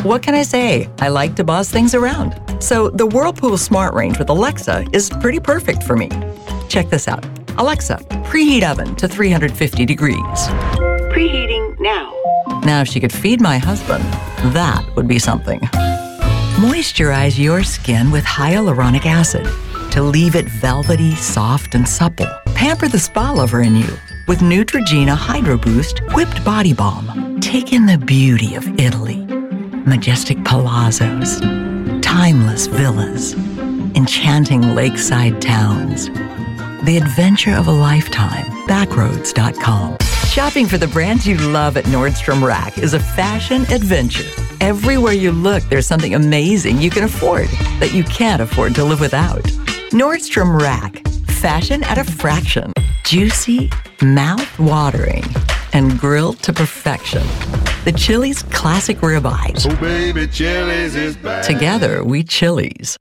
What can I say? I like to boss things around. So the Whirlpool Smart Range with Alexa is pretty perfect for me. Check this out. Alexa, preheat oven to 350 degrees. Preheating now. Now, if she could feed my husband, that would be something. Moisturize your skin with hyaluronic acid to leave it velvety, soft, and supple. Pamper the spa lover in you with Neutrogena Hydro Boost Whipped Body Balm. Take in the beauty of Italy. Majestic palazzos, timeless villas, enchanting lakeside towns. The adventure of a lifetime. Backroads.com. Shopping for the brands you love at Nordstrom Rack is a fashion adventure. Everywhere you look, there's something amazing you can afford that you can't afford to live without. Nordstrom Rack. Fashion at a fraction. Juicy, mouth-watering, and grilled to perfection. The Chili's classic ribeyes. Oh, baby, Chili's is back. Together, we Chili's.